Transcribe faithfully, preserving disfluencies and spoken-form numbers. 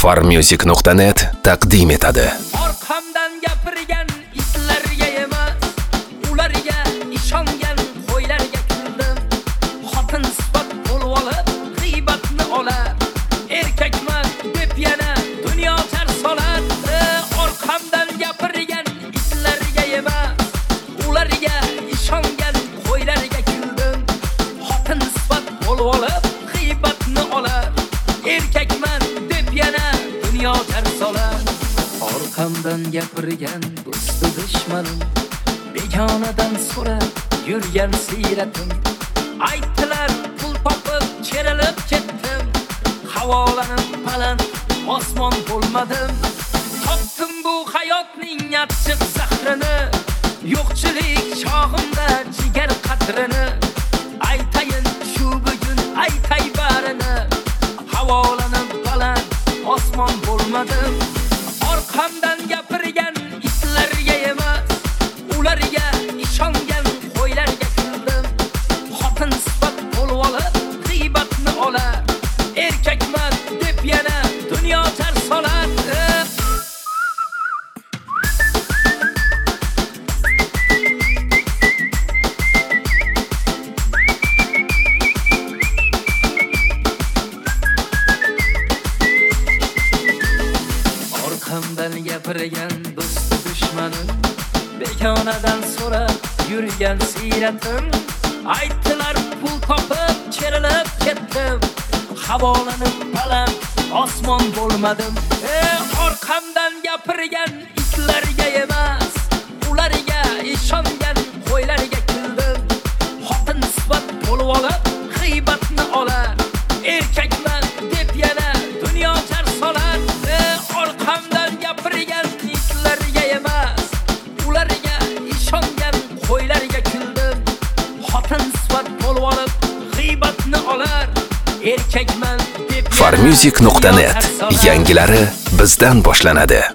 farmusic nuqta net taqdim etadi. Orqamdan gapirgan itlarga emas, ularga ishongan qo'ylarga kuldim. Xotin sifat bo'lib olib, g'iybatni olar. Erkakman deb yana dunyo tar solar. Orqamdan gapirgan itlarga emas, ularga ishongan qo'ylarga kuldim. Xotin sifat bo'lib olib, g'iybatni olar. Erkakman deb yana dunyo tar solar. Orqamdan gapirgan do'sti dushmanim, begonadan so'rab yurgan siyratim. Aytdilar pul topib cherilib ketdim, havolanib baland osmon bo'lmadim. Topdim bu hayotning achchiq zahrini, yo'qchilik chog'imda jigar qadrini. Aytayin shu bugun aytay barini, havolanib baland osmon bo'lmadim. Orqamdan gapirgan itlarga emas, ularga ishongan qo'ylarga kuldim. Xotin sifat bo'lib olib, g'iybatni olar. Erkakman deb yana dunyo tar solar. Orqamdan gapirgan do'sti dushmanim, begonadan so'rab yurgan siyratim. Aytdilar pul topib cherilib ketdim, havolanib baland osmon bo'lmadim. Orqamdan gapirgan itlarga emas, ularga ishongan qo'ylarga kuldim. Xotin sifat bo'lib olib, g'iybatni olar. Erkakman deb yana dunyo tar solar. Orqamdan gapirgan itlarga emas, ularga ishongan qo'ylarga kuldim. Xotin sifat bo'lib olib, g'iybatni olar. Erkakman deb farmusic nuqta net yangilari bizdan boshlanadi.